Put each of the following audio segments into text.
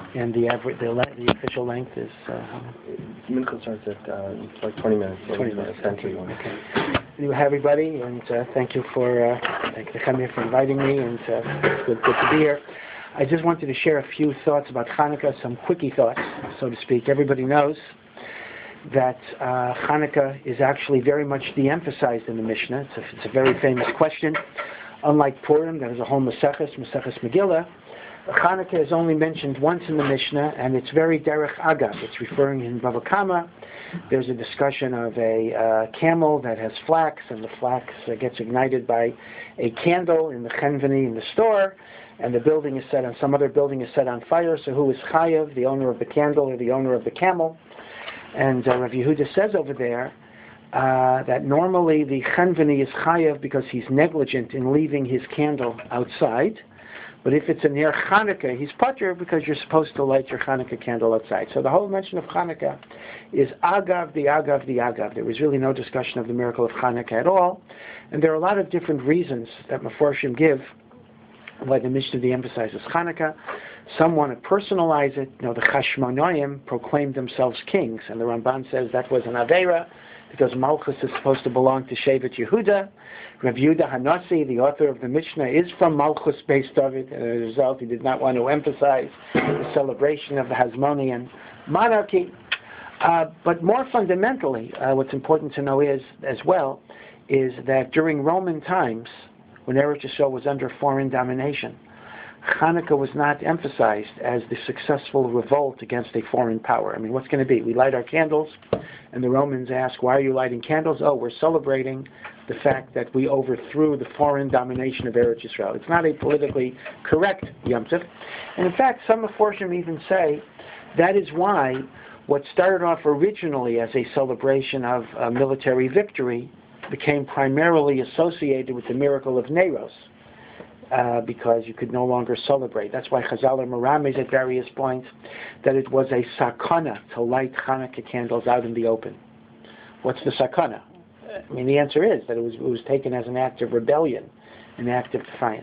And the official length is... Mincha starts at like 20 minutes. 20 minutes. Okay. Anyway, hi everybody, and thank you for inviting me, and it's good to be here. I just wanted to share a few thoughts about Hanukkah, some quickie thoughts, so to speak. Everybody knows that Hanukkah is actually very much de-emphasized in the Mishnah. It's a very famous question. Unlike Purim, there is a whole Maseches Megillah. Hanukkah is only mentioned once in the Mishnah, and it's very derech agav. It's referring in Bava Kama. There's a discussion of a camel that has flax, and the flax gets ignited by a candle in the chenveni in the store, and the building is set on, some other building is set on fire. So who is chayav, the owner of the candle or the owner of the camel? And Rav Yehuda says over there that normally the chenveni is chayav because he's negligent in leaving his candle outside. But if it's a near Hanukkah, he's patur because you're supposed to light your Hanukkah candle outside. So the whole mention of Hanukkah is agav, the agav, the agav. There was really no discussion of the miracle of Hanukkah at all. And there are a lot of different reasons that Meforshim give why the Mishnah de-emphasizes Hanukkah. Some want to personalize it. You know, the Chashmonaim proclaimed themselves kings, and the Ramban says that was an Aveira, because Malchus is supposed to belong to Shevet Yehuda. Rav Yehuda Hanasi, the author of the Mishnah, is from Malchus Beis David, and as a result he did not want to emphasize the celebration of the Hasmonean monarchy. But more fundamentally, what's important to know is that during Roman times, when Eretz Yisrael was under foreign domination, Hanukkah was not emphasized as the successful revolt against a foreign power. I mean, what's going to be? We light our candles, and the Romans ask, why are you lighting candles? Oh, we're celebrating the fact that we overthrew the foreign domination of Eretz Yisrael. It's not a politically correct Yom Tov. And in fact, some Meforshim even say that is why what started off originally as a celebration of a military victory became primarily associated with the miracle of Neiros. Because you could no longer celebrate. That's why Chazal are merames at various points that it was a sakana to light Hanukkah candles out in the open. What's the sakana? I mean, the answer is that it was taken as an act of rebellion, an act of defiance.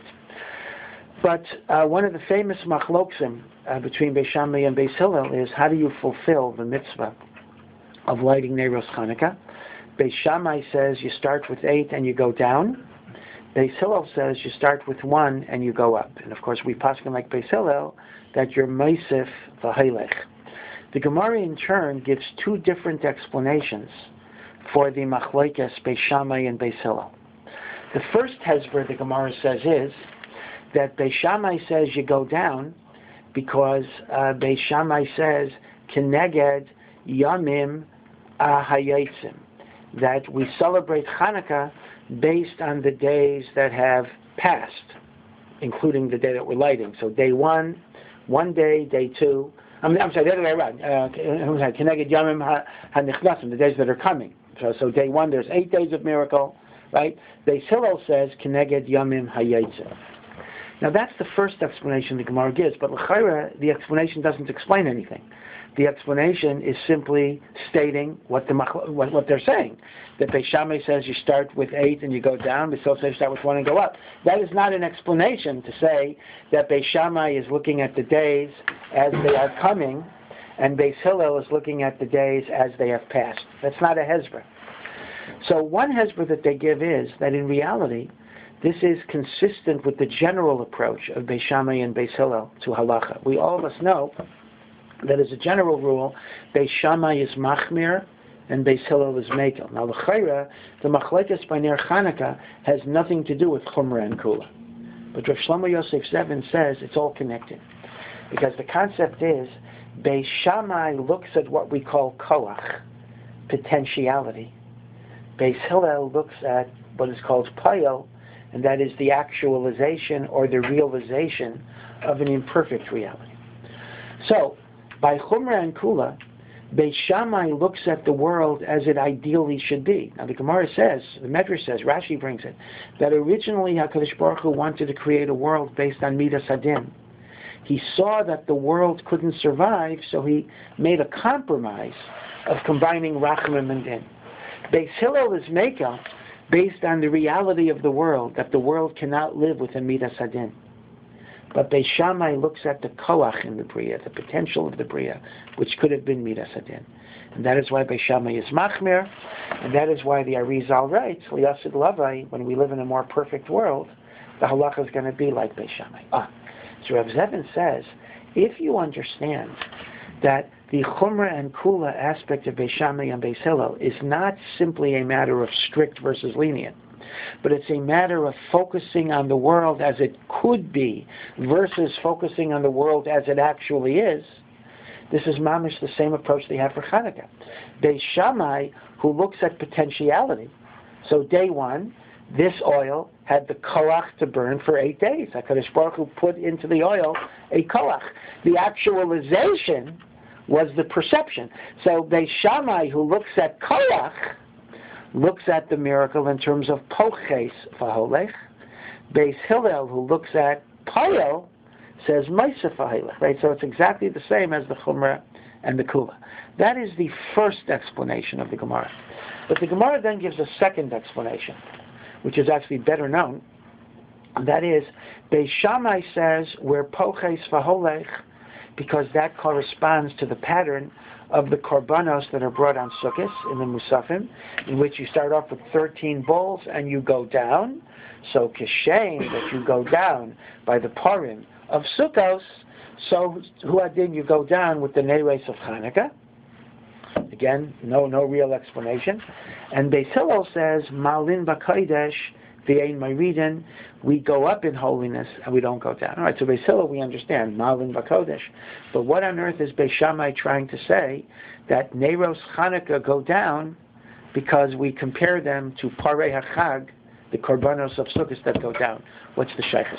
But one of the famous machloksim between Beis Shammai and Beis Hillel is how do you fulfill the mitzvah of lighting Neiros Hanukkah? Beis Shammai says you start with 8 and you go down. Beis Hillel says you start with 1 and you go up. And of course we paskin like Beis Hillel that you're meisif v'hailech. The Gemara in turn gives 2 different explanations for the machlokes Beis Shammai and Beis Hillel. The first hezber the Gemara says is that Beis Shammai says you go down because Beis Shammai says keneged yamim hayotzim, that we celebrate Hanukkah based on the days that have passed, including the day that we're lighting. So day 1, 1 day, day 2. I'm sorry, the other way around. Keneged Yamim HaNichnasim, the days that are coming. So day 1, there's 8 days of miracle, right? Beis Hillel says Keneged Yamim HaYotzim. Now that's the first explanation the Gemara gives, but l'chayra, the explanation doesn't explain anything. The explanation is simply stating what they're saying. That Beis Shammai says you start with 8 and you go down. Beis Hillel says you start with 1 and go up. That is not an explanation to say that Beis Shammai is looking at the days as they are coming, and Beis Hillel is looking at the days as they have passed. That's not a hezbollah. So one hezbollah that they give is that in reality, this is consistent with the general approach of Beis Shammai and Beis Hillel to halacha. We all of us know that as a general rule, Beis Shammai is machmir and Beis Hillel is mekel. Now, l'chayra, the machlekes by Ner Chanukah has nothing to do with chumrah and kula. But Rav Shlomo Yosef Zevin says it's all connected. Because the concept is, Beis Shammai looks at what we call koach, potentiality. Beis Hillel looks at what is called payel, and that is the actualization or the realization of an imperfect reality. So, by Chumrah and Kula, Beis Shammai looks at the world as it ideally should be. Now the Gemara says, the Medrash says, Rashi brings it, that originally HaKadosh Baruch Hu wanted to create a world based on Midas Hadin. He saw that the world couldn't survive, so he made a compromise of combining Rachamim and Din. Beis Hillel is Mekel based on the reality of the world, that the world cannot live within Midas Hadin. But Beis Shammai looks at the koach in the Bria, the potential of the Bria, which could have been Midas Hadin. And that is why Beis Shammai is Machmir, and that is why the Arizal writes, Liyasid Lavai, when we live in a more perfect world, the halacha is going to be like Beis Shammai. So Rav Zevin says, if you understand that the Chumrah and Kula aspect of Beis Shammai and Beis Hillel is not simply a matter of strict versus lenient, but it's a matter of focusing on the world as it could be versus focusing on the world as it actually is, this is mamish the same approach they have for Hanukkah. Beis Shammai, who looks at potentiality, so day one, this oil had the koach to burn for 8 days. HaKadosh Baruch Hu put into the oil a koach. The actualization was the perception. So Beis Shammai, who looks at koach, looks at the miracle in terms of poches v'holech. Beis Hillel, who looks at poyel, says Maisa v'holech. Right? So it's exactly the same as the Chumrah and the Kula. That is the first explanation of the Gemara. But the Gemara then gives a second explanation, which is actually better known. That is, Beis Shammai says we're poches v'holech because that corresponds to the pattern of the korbanos that are brought on Sukkot in the Musafim, in which you start off with 13 bulls and you go down. So kishem, that you go down by the parim of Sukkos, so huadin, you go down with the neres of Hanukkah. Again, no real explanation. And Beis Hillel says, Malin b'kodesh v'ein ma'ridin, we go up in holiness and we don't go down. All right, so Beis Hillel we understand, Malin b'kodesh. But what on earth is Beis Shammai trying to say? That Neros Hanukkah go down because we compare them to Parei HaChag, the Korbanos of Sukkot that go down. What's the shaykhus?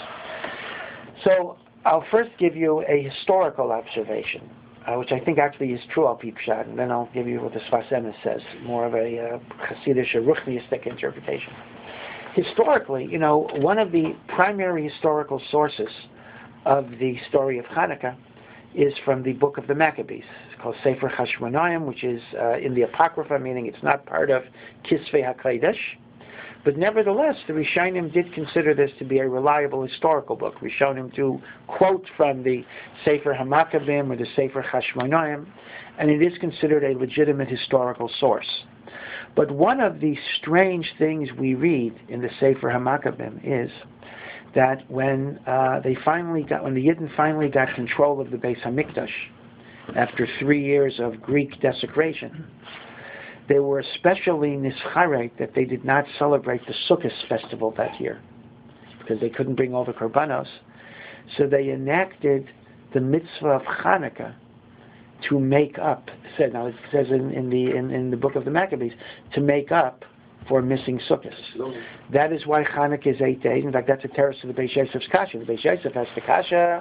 So I'll first give you a historical observation, which I think actually is true, Al Pipshat, and then I'll give you what the Sfas Emes says, more of a Hasidic or Ruchniistic interpretation. Historically, one of the primary historical sources of the story of Hanukkah is from the book of the Maccabees. It's called Sefer Hashmonaim, which is in the Apocrypha, meaning it's not part of Kisvei HaKodesh. But nevertheless, the Rishonim did consider this to be a reliable historical book. Rishonim do quote from the Sefer HaMaccabim or the Sefer Hashmonaim, and it is considered a legitimate historical source. But one of the strange things we read in the Sefer HaMaccabim is that when the Yidden finally got control of the Beis Hamikdash after 3 years of Greek desecration, they were especially nischarek that they did not celebrate the Sukkot festival that year because they couldn't bring all the korbanos. So they enacted the mitzvah of Hanukkah to make up. Now it says in the book of the Maccabees, to make up for missing Sukkot. That is why Hanukkah is 8 days. In fact, that's a terrace to the Beis Yosef's kasha. The Beis Yosef has the kasha.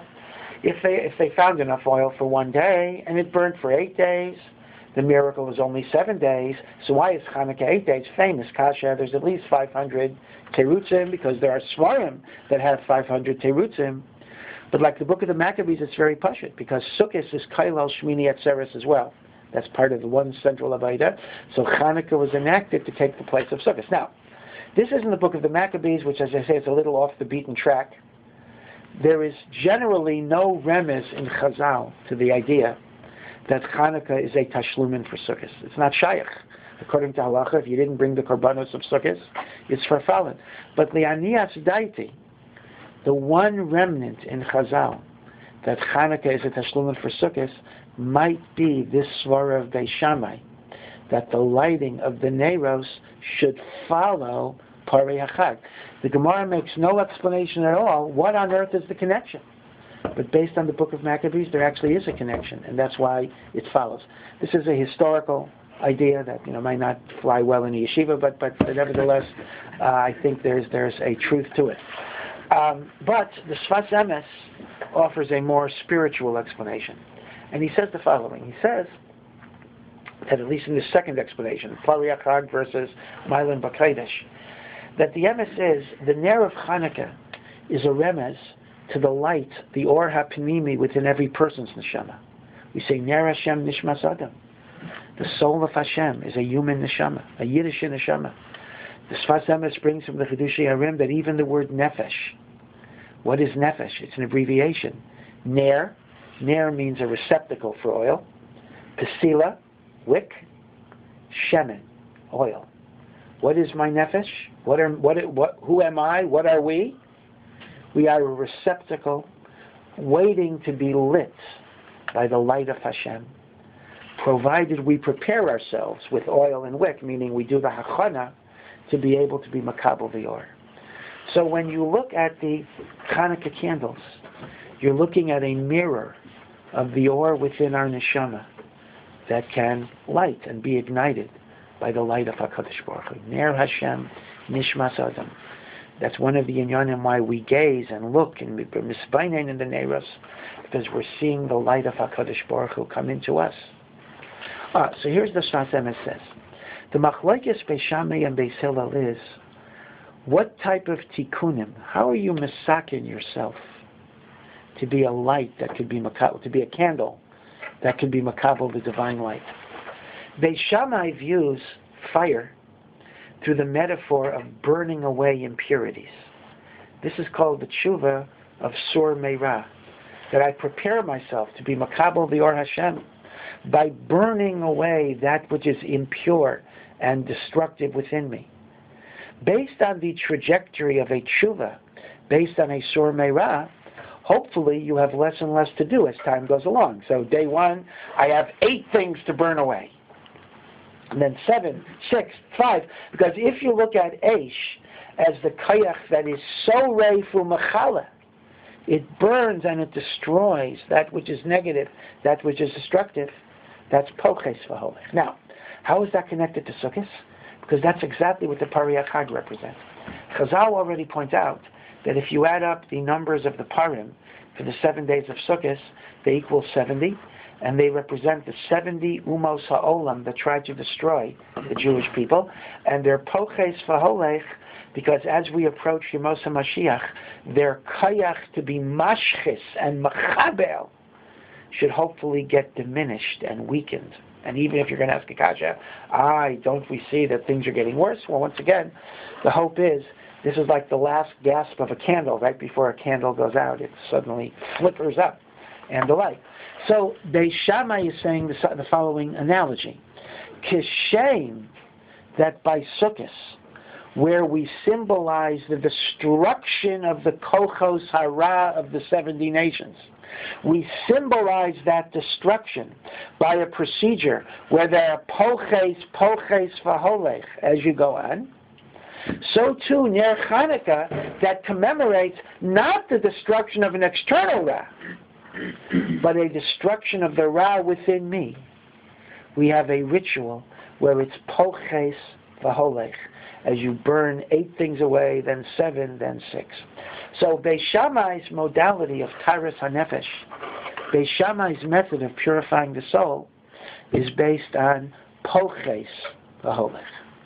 If they found enough oil for 1 day and it burned for 8 days, the miracle was only 7 days. So why is Hanukkah 8 days? Famous kasha. There's at least 500 terutzim because there are svarim that have 500 terutzim. But like the book of the Maccabees, it's very pashut because Sukkot is kailal shmini atzeres as well. That's part of the one central Avodah. So Hanukkah was enacted to take the place of Sukkot. Now, this isn't the book of the Maccabees, which, as I say, is a little off the beaten track. There is generally no remez in Chazal to the idea that Hanukkah is a tashlumin for Sukkot. It's not shayach. According to halacha, if you didn't bring the korbanos of Sukkot, it's farfalin. But li'aniyas daiti, the one remnant in Chazal that Hanukkah is a tashlumin for Sukkot might be this svara of Beis Shammai, that the lighting of the Neros should follow Parei HaChag. The Gemara makes no explanation at all. What on earth is the connection? But based on the book of Maccabees, there actually is a connection, and that's why it follows. This is a historical idea that might not fly well in the yeshiva, but nevertheless, I think there's a truth to it. But the Sfas Emes offers a more spiritual explanation. And he says the following. He says that at least in the second explanation, Parei HaChag versus Malin b'kodesh, that the emes is, the Ner of Hanukkah is a remez to the light, the Or HaPnimi within every person's neshama. We say Ner Hashem Nishmas Adam. The soul of Hashem is a human neshama, a Yiddish neshama. The Sfas Emes brings from the Chidushei HaRim that even the word nefesh, What is nefesh? It's an abbreviation. Ner. Ner means a receptacle for oil. Pesila, wick. Shemen, oil. What is my nefesh? Who am I? What are we? We are a receptacle waiting to be lit by the light of Hashem, provided we prepare ourselves with oil and wick, meaning we do the hachana to be able to be makabel the or. So when you look at the Hanukkah candles, you're looking at a mirror of the or within our neshama that can light and be ignited by the light of HaKadosh Baruch Hu. Ner Hashem Nishmas Adam. That's one of the inyanim why we gaze and look and misbainen in the neiros, because we're seeing the light of HaKadosh Baruch Hu come into us. So here's the Sfas Emes says. The machlokes Beis Shammai and Beis Hillel is, what type of tikkunim, how are you misakin yourself to be a light that could be makabel, to be a candle that could be makabel the divine light? Beis Shammai views fire through the metaphor of burning away impurities. This is called the tshuva of Sur Meirah, that I prepare myself to be makabel the Or Hashem by burning away that which is impure and destructive within me. Based on the trajectory of a tshuva, based on a Sur Meirah, hopefully you have less and less to do as time goes along. So day 1, I have 8 things to burn away. And then 7, 6, 5. Because if you look at Eish as the kayach that is so reifu machala, it burns and it destroys that which is negative, that which is destructive. That's poches v'holech. Now, how is that connected to Sukkot? Because that's exactly what the Pariyah Chag represents. Chazal already points out that if you add up the numbers of the Parim for the 7 days of Sukkot, they equal 70. And they represent the 70 umos ha'olam that tried to destroy the Jewish people. And they're poches v'holech, because as we approach Yemos HaMashiach, their kayach to be mashchis and machabel should hopefully get diminished and weakened. And even if you're going to ask a kasha, don't we see that things are getting worse? Well, once again, the hope is, this is like the last gasp of a candle. Right before a candle goes out, it suddenly flickers up and the light. So Beis Shammai is saying the following analogy. Kishem, that by Sukkot, where we symbolize the destruction of the Kochos Hara of the 70 nations, we symbolize that destruction by a procedure where there are poches v'holech as you go on. So too, Ner Chanukah, that commemorates not the destruction of an external Ra, but a destruction of the Ra within me. We have a ritual where it's poches v'holech, as you burn 8 things away, then 7, then 6. So Beis Shammai's modality of Taras HaNefesh, Beis Shammai's method of purifying the soul, is based on poches v'holech.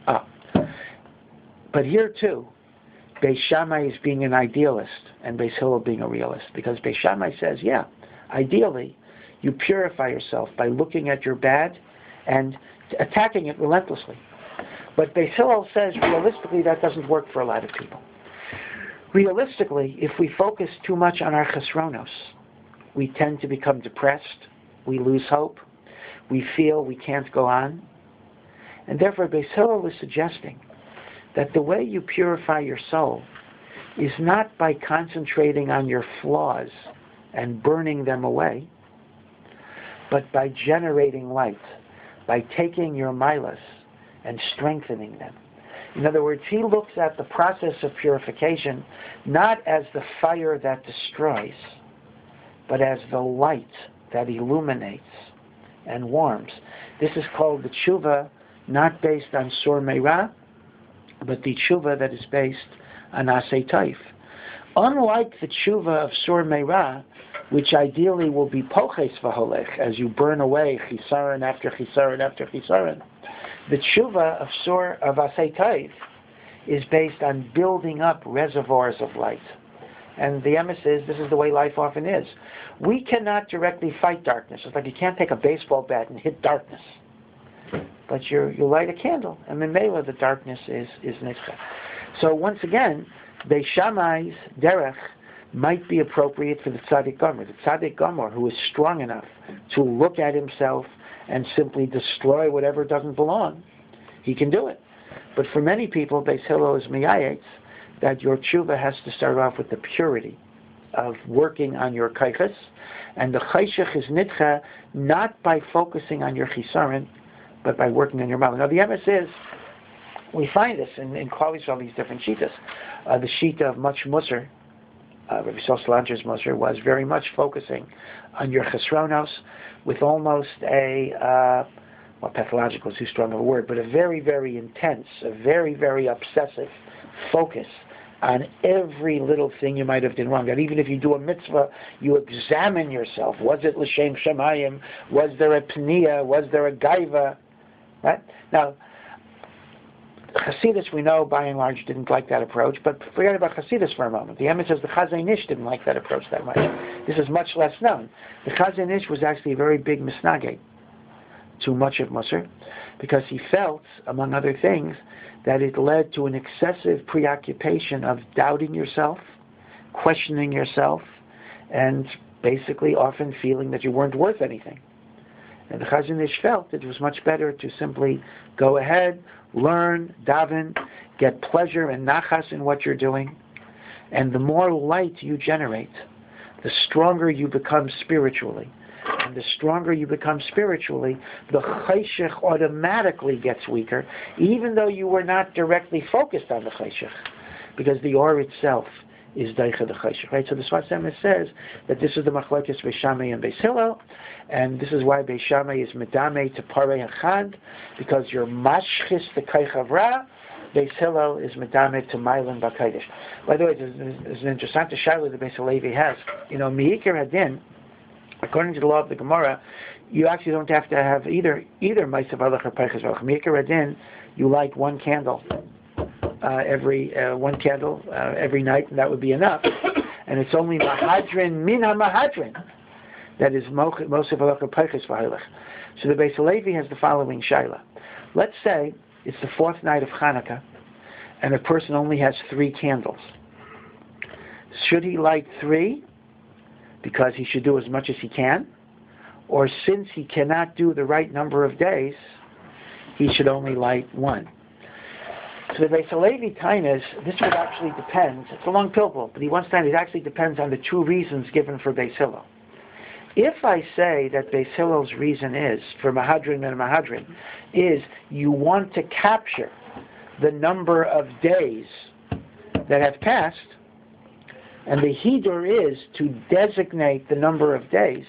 But here too, Beis Shammai is being an idealist and Beis Hillel being a realist, because Beis Shammai says, ideally, you purify yourself by looking at your bad and attacking it relentlessly. But Beis Hillel says, realistically, that doesn't work for a lot of people. Realistically, if we focus too much on our chesronos, we tend to become depressed, we lose hope, we feel we can't go on. And therefore, Beis Hillel is suggesting that the way you purify your soul is not by concentrating on your flaws and burning them away, but by generating light, by taking your milas and strengthening them. In other words, he looks at the process of purification not as the fire that destroys, but as the light that illuminates and warms. This is called the tshuva, not based on Sur Meirah, but the tshuva that is based on Asay Taif. Unlike the tshuva of Sur Meirah, which ideally will be poches v'holech, as you burn away chisaron after chisaron after chisaron, the tshuva of Asay Taif is based on building up reservoirs of light. And the emes is, this is the way life often is. We cannot directly fight darkness. It's like you can't take a baseball bat and hit darkness. But you light a candle, and memela the darkness is nifcha. So once again, Beis Shammai's derech might be appropriate for the tzaddik gomer. The tzaddik gomer who is strong enough to look at himself and simply destroy whatever doesn't belong, he can do it. But for many people, Beis Hillel is miyates that your tshuva has to start off with the purity of working on your kaiches, and the chayshech is nitcha not by focusing on your chisaron, but by working on your mouth. Now the emes is, we find this in Klal Yisrael, these different shitas. The shita of much Musar, Rabbi Yisrael Salanter's Musar, was very much focusing on your chesronos with almost a, pathological is too strong of a word, but a very, very intense, a very, very obsessive focus on every little thing you might have done wrong. That even if you do a mitzvah, you examine yourself. Was it l'shem shamayim? Was there a pniya? Was there a gaiva? Right? Now, Hasidus, we know, by and large, didn't like that approach, but forget about Hasidus for a moment. The Emes says the Chazon Ish didn't like that approach that much. This is much less known. The Chazon Ish was actually a very big misnageh to much of Musar, because he felt, among other things, that it led to an excessive preoccupation of doubting yourself, questioning yourself, and basically often feeling that you weren't worth anything. And the Chazon Ish felt it was much better to simply go ahead, learn, daven, get pleasure and nachas in what you're doing, and the more light you generate, the stronger you become spiritually. And the stronger you become spiritually, the chayshech automatically gets weaker, even though you were not directly focused on the chayshech, because the or itself is daicha the chayshech, right? So the Sfas Emes says that this is the machlokes Beis Shammai and Beis Hillel, and this is why Beis Shammai is medame to parei hachad, because you're mashchis the kaychav ra. Beis Hillel is medame to mailan b'kodesh. By the way, there's an interesting shaila that Beis Halevi has. Meikar hadin, according to the law of the Gemara, you actually don't have to have either ma'asav halach or peiches halach. Meikar hadin, you light one candle every night, and that would be enough. And it's only mahadrin min ha-mahadrin that is ma'asav halach or peiches halach. So the Beis Halevi has the following shaila. Let's say it's the fourth night of Hanukkah, and a person only has 3 candles. Should he light 3 because he should do as much as he can? Or since he cannot do the right number of days, he should only light 1? So the Beis Halevi tainas, this would actually depend, it's a long pilpul, but he wants to it actually depends on the 2 reasons given for Beis Hillel. If I say that Beis Hillel's reason is, for Mahadrin and Mahadrin, is you want to capture the number of days that have passed, and the Hidur is to designate the number of days,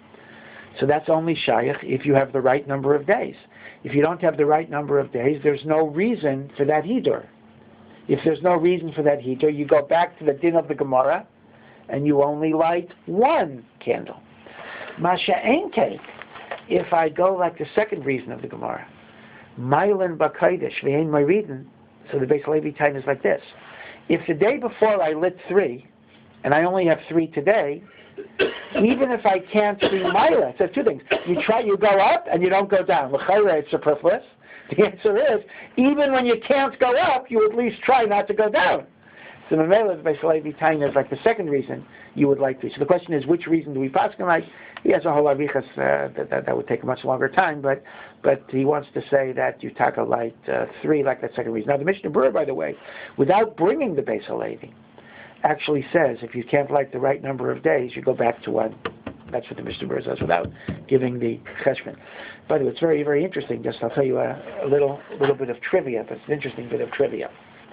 so that's only Shayach if you have the right number of days. If you don't have the right number of days, there's no reason for that Hidur. If there's no reason for that Hidur, you go back to the din of the Gemara, and you only light 1 candle. Masha Enke, if I go like the second reason of the Gemara, Mailan B'Kodesh V'Ein Maridin, so the Beis Halevi time is like this. If the day before I lit 3, and I only have 3 today, even if I can't see Maila, it says 2 things. You go up and you don't go down. L'chayra, it's superfluous. The answer is, even when you can't go up, you at least try not to go down. So the Mamela, the Beis Halevi time is like the second reason you would like to. So the question is, which reason do we pass him like? He has a whole arichas that would take a much longer time, but he wants to say that you taka light 3 like that second reason. Now the Mishnah Berurah, by the way, without bringing the Beis Halevi, actually says if you can't light the right number of days, you go back to 1. That's what the Mishnah Berurah says without giving the cheshbon. By the way, it's very, very interesting. Just I'll tell you a little bit of trivia, but it's an interesting bit of trivia.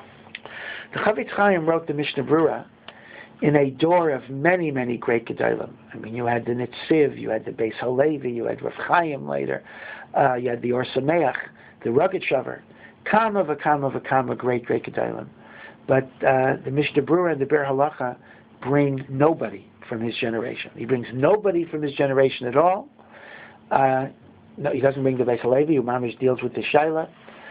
The Chafetz Chaim wrote the Mishnah Berurah in a door of many, many great Gedolim. I mean, you had the Nitziv, you had the Beis Halevi, you had Rav Chaim later, you had the Or Sameach, the Rugged Shavar, Kama v'Kama great Gedolim. But the Mishnah Berurah and the Ber Halacha bring nobody from his generation. He brings nobody from his generation at all. No, he doesn't bring the Beis Halevi, who mamish deals with the Shaila.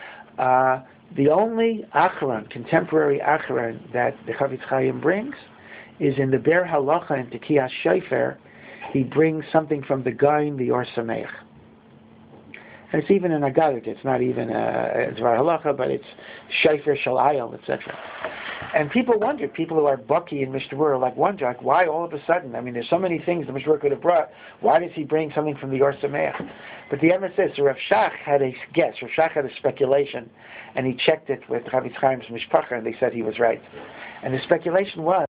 The only Acharon, contemporary Acharon, that the Chafetz Chaim brings is in the Ber Halacha and Tekiyas Shofar. He brings something from the Gaon, the Or Sameach. And it's even an Agalit. It's not even a Dvar Halacha, but it's Shayfer Shalayel, etc. And people wonder, people who are Bucky and Mishnah Berurah wonder, why all of a sudden? I mean, there's so many things the Mishnah Berurah could have brought. Why does he bring something from the Or Sameach? But the Emes says, so Rav Shach had a guess. Rav Shach had a speculation, and he checked it with Chavetz Chaim's Mishpacha, and they said he was right. And the speculation was